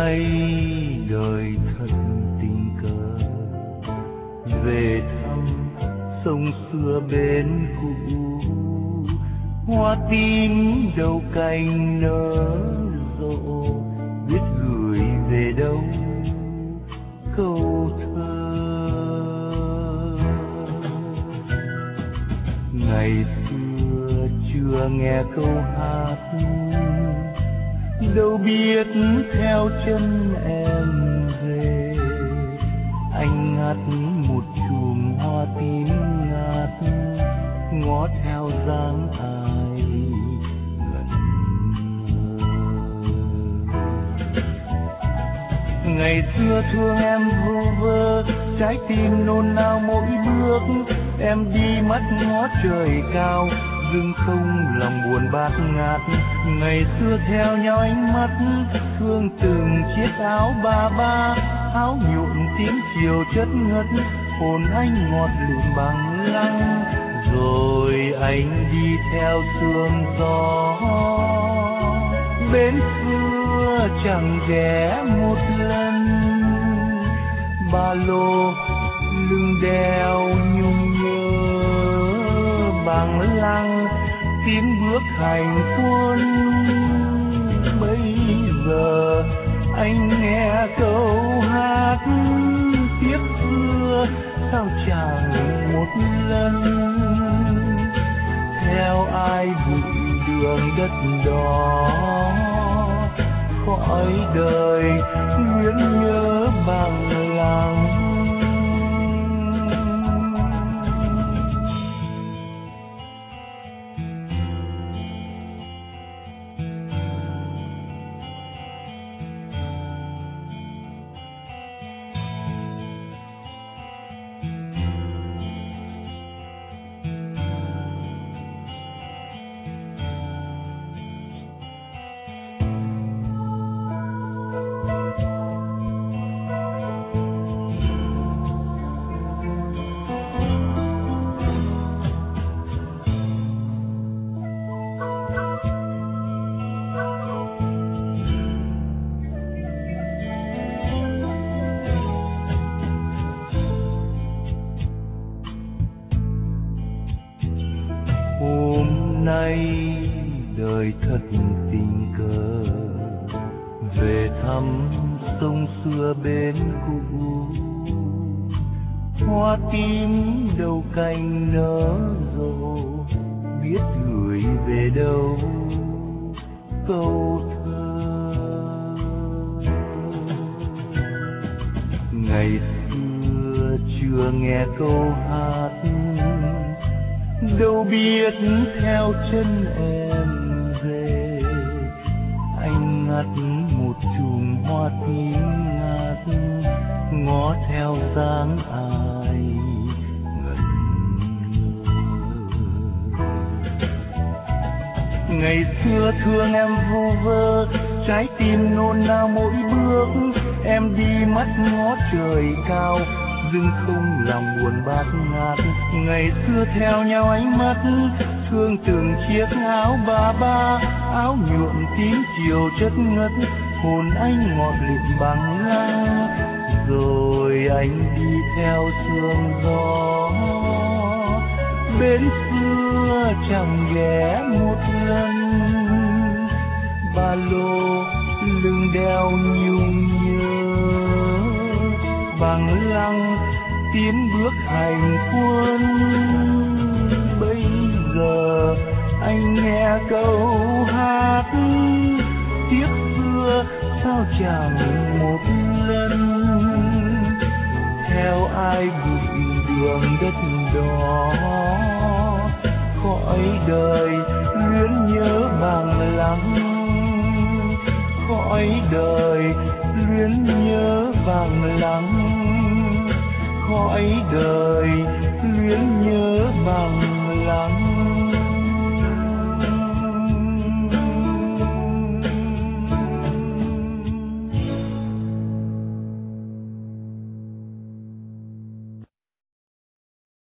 nay đời thật tình cờ về thăm sông xưa bên cũ, hoa tím đầu cành nở rộ, biết gửi về đâu câu thơ. Ngày xưa chưa nghe câu hát, đâu biết theo chân em về. Anh ngắt một chùm hoa tím ngát, ngó theo dáng ai lần mơ. Ngày xưa thương em vu vơ, trái tim nôn nao mỗi bước. Em đi mắt ngó trời cao, dưng không lòng buồn bát ngát. Ngày xưa theo nhau ánh mắt, thương từng chiếc áo ba ba, áo nhuộm tím chiều chất ngất, hồn anh ngọt lịm bằng lăng. Rồi anh đi theo sương gió, bến xưa chẳng ghé một lần. Ba lô lưng đeo nhung nhớ, bằng lăng tiến bước hành quân. Bây giờ anh nghe câu hát tiếc xưa, sao chẳng một lần theo ai bụi đường đất đỏ. Cõi đời luyến nhớ bằng lăng. Nay đời thật tình cờ về thăm sông xưa bên cũ, hoa tím đầu cành nở rộ, biết gửi về đâu câu thơ. Ngày xưa chưa nghe câu hát, đâu biết theo chân em về. Anh ngắt một chùm hoa tím ngát, ngó theo dáng ai ngẩn ngơ. Ngày xưa thương em vu vơ, trái tim nôn nao mỗi bước. Em đi mắt ngó trời cao, dưng không làm buồn bát ngát. Ngày xưa theo nhau ánh mắt, thương từng chiếc áo ba ba, áo nhuộm tím chiều chất ngất, hồn anh ngọt lịm bằng lăng. Rồi anh đi theo sương gió, bến xưa chẳng ghé một lần. Ba lô lưng đeo nhung nhớ, bằng lăng tiến bước hành quân. Bây giờ anh nghe câu hát tiếc xưa, sao chẳng một lần theo ai bụi đường đất đỏ. Cõi đời luyến nhớ bằng lăng, cõi đời luyến nhớ bằng lăng, cõi đời